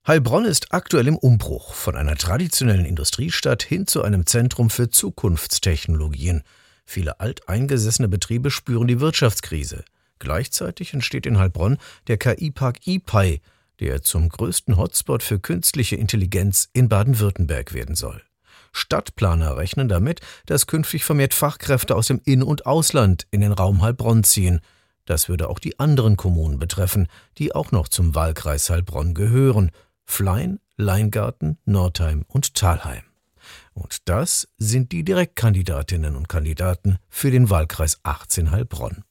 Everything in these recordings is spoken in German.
Heilbronn ist aktuell im Umbruch von einer traditionellen Industriestadt hin zu einem Zentrum für Zukunftstechnologien. Viele alteingesessene Betriebe spüren die Wirtschaftskrise. Gleichzeitig entsteht in Heilbronn der KI-Park IPI, der zum größten Hotspot für künstliche Intelligenz in Baden-Württemberg werden soll. Stadtplaner rechnen damit, dass künftig vermehrt Fachkräfte aus dem In- und Ausland in den Raum Heilbronn ziehen. Das würde auch die anderen Kommunen betreffen, die auch noch zum Wahlkreis Heilbronn gehören: Flein, Leingarten, Nordheim und Thalheim. Und das sind die Direktkandidatinnen und Kandidaten für den Wahlkreis 18 Heilbronn.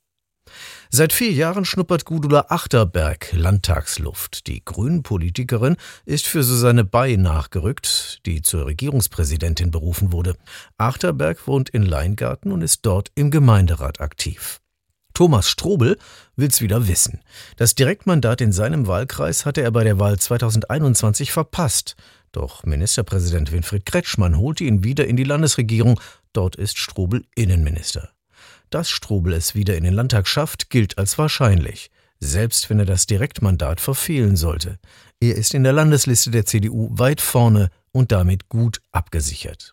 Seit 4 Jahren schnuppert Gudula Achterberg Landtagsluft. Die Grünen-Politikerin ist für Susanne Bay nachgerückt, die zur Regierungspräsidentin berufen wurde. Achterberg wohnt in Leingarten und ist dort im Gemeinderat aktiv. Thomas Strobel will's wieder wissen. Das Direktmandat in seinem Wahlkreis hatte er bei der Wahl 2021 verpasst. Doch Ministerpräsident Winfried Kretschmann holte ihn wieder in die Landesregierung. Dort ist Strobel Innenminister. Dass Strobel es wieder in den Landtag schafft, gilt als wahrscheinlich. Selbst wenn er das Direktmandat verfehlen sollte. Er ist in der Landesliste der CDU weit vorne und damit gut abgesichert.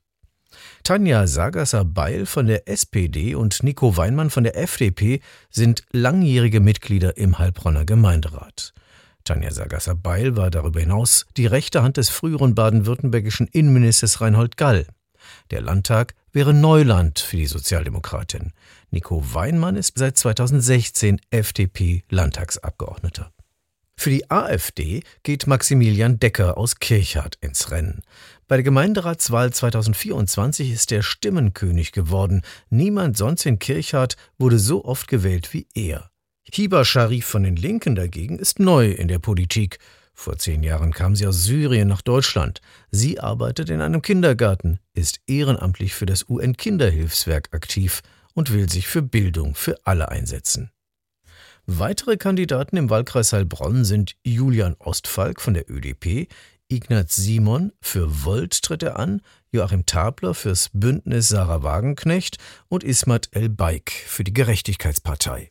Tanja Sagasser-Beil von der SPD und Nico Weinmann von der FDP sind langjährige Mitglieder im Heilbronner Gemeinderat. Tanja Sagasser-Beil war darüber hinaus die rechte Hand des früheren baden-württembergischen Innenministers Reinhold Gall. Der Landtag wäre Neuland für die Sozialdemokratin. Nico Weinmann ist seit 2016 FDP-Landtagsabgeordneter. Für die AfD geht Maximilian Decker aus Kirchhardt ins Rennen. Bei der Gemeinderatswahl 2024 ist er Stimmenkönig geworden. Niemand sonst in Kirchhardt wurde so oft gewählt wie er. Hiba Sharif von den Linken dagegen ist neu in der Politik. Vor 10 Jahren kam sie aus Syrien nach Deutschland. Sie arbeitet in einem Kindergarten, ist ehrenamtlich für das UN-Kinderhilfswerk aktiv und will sich für Bildung für alle einsetzen. Weitere Kandidaten im Wahlkreis Heilbronn sind Julian Ostfalk von der ÖDP, Ignaz Simon für Volt tritt er an, Joachim Tabler fürs Bündnis Sarah Wagenknecht und Ismat El Baik für die Gerechtigkeitspartei.